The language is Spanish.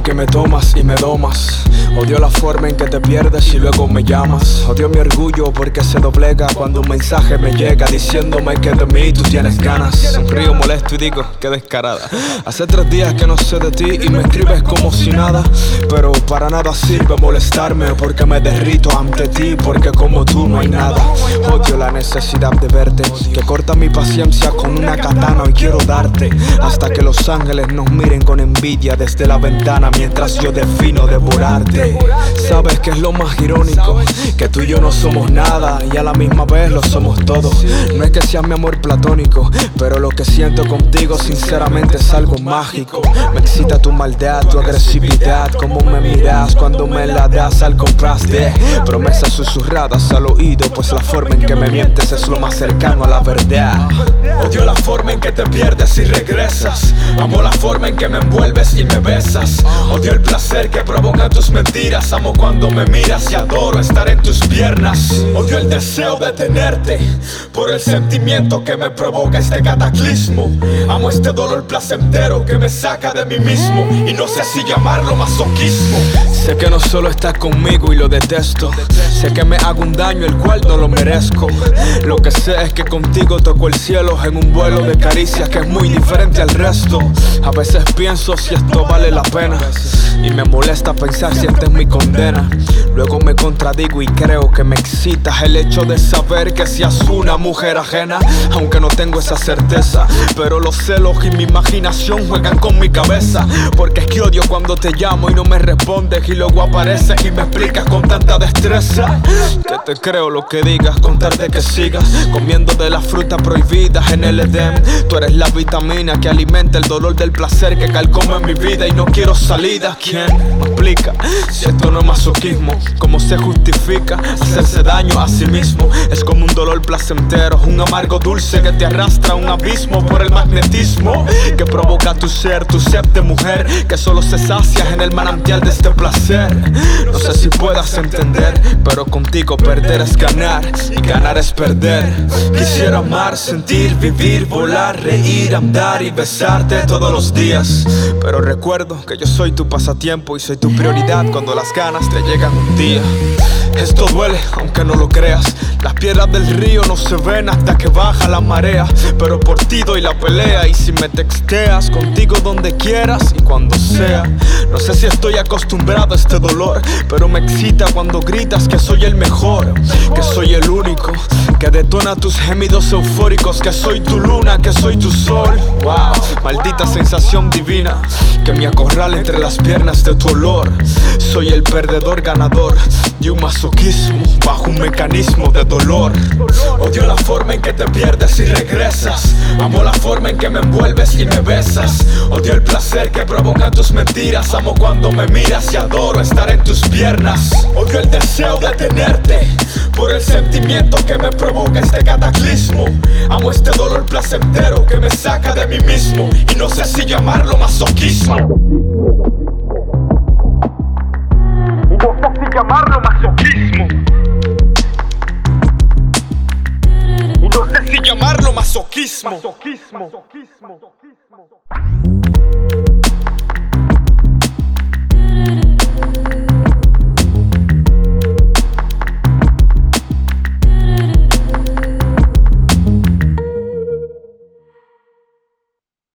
que me tomas y me domas. Odio la forma en que te pierdes y luego me llamas. Odio mi orgullo porque se doblega cuando un mensaje me llega diciéndome que de mí tú tienes ganas. Sonrío molesto y digo, qué descarada. Hace 3 días que no sé de ti y me escribes como si nada. Pero para nada sirve molestarme porque me derrito ante ti, porque como tú no hay nada. Odio la necesidad de verte, que corta mi paciencia con una katana. Hoy quiero darte hasta que los ángeles nos miren con envidia desde la ventana mientras yo defino devorarte. ¿Sabes qué es lo más irónico? Que tú y yo no somos nada y a la misma vez lo somos todo. No es que sea mi amor platónico, pero lo que siento contigo sinceramente es algo mágico. Me excita tu maldad, tu agresividad, cómo me miras cuando me la das al compás de promesas susurradas al oído, pues la forma en que me mientes es lo más cercano a la verdad. Odio la forma en que te pierdes y regresas. Amo la forma en que me envuelves y me besas. Odio el placer que provocan tus mentiras. Amo cuando me miras y adoro estar en tus piernas. Odio el deseo de tenerte por el sentimiento que me provoca este cataclismo. Amo este dolor placentero que me saca de mí mismo y no sé si llamarlo masoquismo. Sé que no solo estás conmigo y lo detesto. Sé que me hago un daño el cual no lo merezco. Lo que sé es que contigo toco el cielo en un vuelo de caricias que es muy diferente al resto. A veces pienso si esto vale la pena y me molesta pensar si esta es mi condena. Luego me contradigo y creo que me excita el hecho de saber que seas una mujer ajena. Aunque no tengo esa certeza, pero los celos y mi imaginación juegan con mi cabeza. Porque es que odio cuando te llamo y no me respondes y luego apareces y me explicas con tanta destreza que te creo lo que digas, contarte que sigas comiendo de las frutas prohibidas en el Edén. Tú eres la vitamina que alimenta el dolor del placer que calcoma en mi vida y no quiero salida. ¿Quién me explica si esto no es masoquismo? ¿Cómo se justifica hacerse daño a sí mismo? Es como un dolor placentero, un amargo dulce que te arrastra a un abismo por el magnetismo que provoca tu ser, tu sed de mujer, que solo se sacia en el manantial de este placer. No sé si puedas entender, pero contigo perder es ganar y ganar es perder. Quisiera amar, sentir, vivir, volar, reír, andar y besarte todos los días. Pero recuerdo que yo soy tu pasatiempo y soy tu prioridad cuando las ganas te llegan un día. Esto duele, aunque no lo creas. Las piedras del río no se ven hasta que baja la marea, pero por ti doy la pelea. Y si me texteas, contigo donde quieras y cuando sea. No sé si estoy acostumbrado a este dolor, pero me excita cuando gritas que soy el mejor, que soy el único, que detona tus gemidos eufóricos, que soy tu luna, que soy tu sol. Wow, maldita sensación divina que me acorrala entre las piernas de tu olor. Soy el perdedor ganador y un masoquismo bajo un mecanismo de dolor. Odio la forma en que te pierdes y regresas. Amo la forma en que me envuelves y me besas. Odio el placer que provocan tus mentiras. Amo cuando me miras y adoro estar en tus piernas. Odio el deseo de tenerte por el sentimiento que me provoca este cataclismo. Amo este dolor placentero que me saca de mí mismo y no sé si llamarlo masoquismo. No sé si llamarlo masoquismo. No sé si llamarlo masoquismo.